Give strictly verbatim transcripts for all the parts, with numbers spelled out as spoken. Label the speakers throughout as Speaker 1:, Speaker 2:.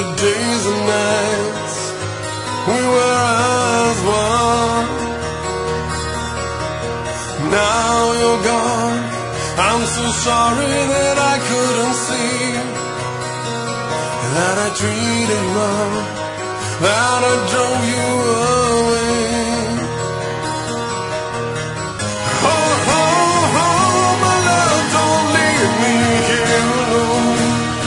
Speaker 1: the days and nights we were as one. Now you're gone, I'm so sorry that I couldn't see that I treated wrong, that I drove you away. Oh, oh, oh, my love, don't leave me here alone.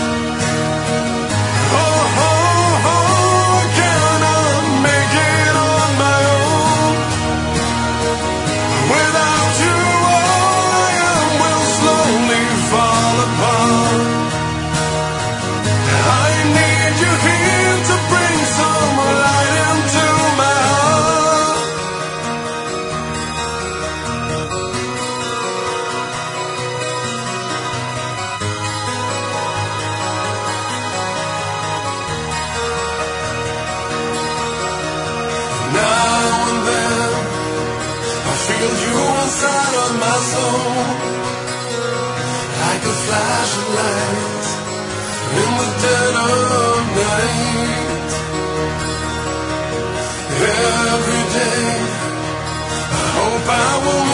Speaker 1: Oh, oh, oh, can I make it on my own? Without you, all I am will slowly fall apart. I need you here to bring some light into my heart. Now and then I feel you inside of my soul, like a flash of light in the dead of night. Every day I hope I will